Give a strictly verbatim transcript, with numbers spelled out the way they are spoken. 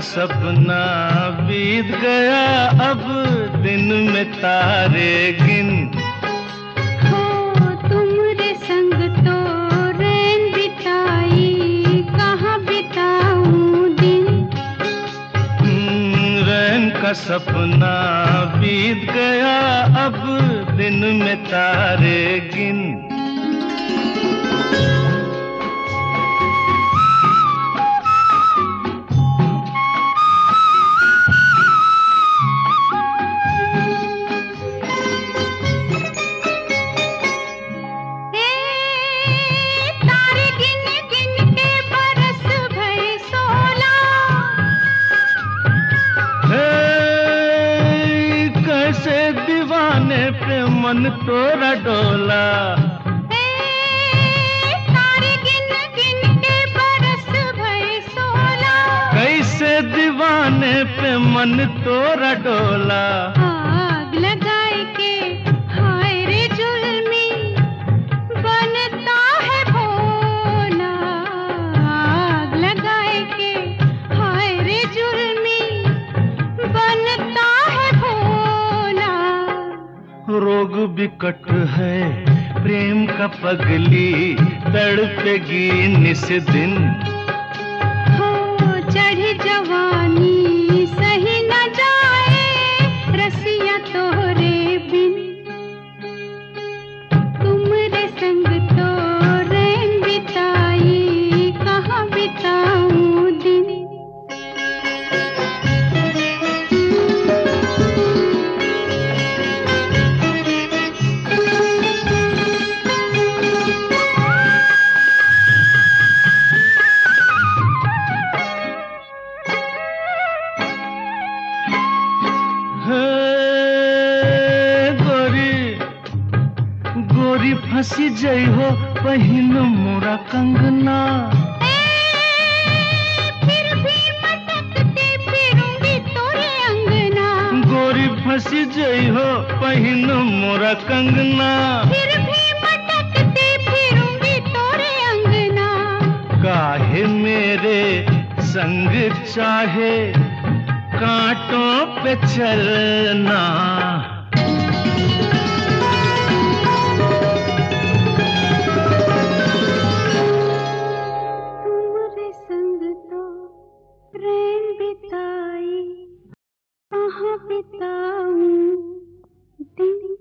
सपना बीत गया, अब दिन में तारे गिन। हो तुम्हारे संग तो रैन बिताई, कहाँ बिताऊं दिन। रैन का सपना बीत गया, अब दिन में तारे गिन। दीवाने पे मन तोरा डोला, तारे गिन गिन के बरस भए सोला। कैसे दीवाने पे मन तोरा डोला। आग लगाए के हाय रे जुल्मी, बनता है भोला। आग लगाए के हाय रे जुल्मी, बनता है भोला। रोग बिकट है प्रेम का पगली, तड़पेगी निस दिन। हो चढ़ी जवानी सही न जाए, रसिया तोरे बिन। तुमरे संग तो रैन बिताई, कहाँ बिताऊं दिन। गोरी फंसी जई हो पहिन मोरा कंगना। फिर भी मटकते फिरूंगी तोरे अंगना। गोरी फंसी जई हो पहिन मोरा कंगना। फिर भी मटकते फिरूंगी तोरे अंगना। काहे मेरे संग चाहे कांटों पे चलना। रैन बिताई, कहाँ बिताऊं दिन।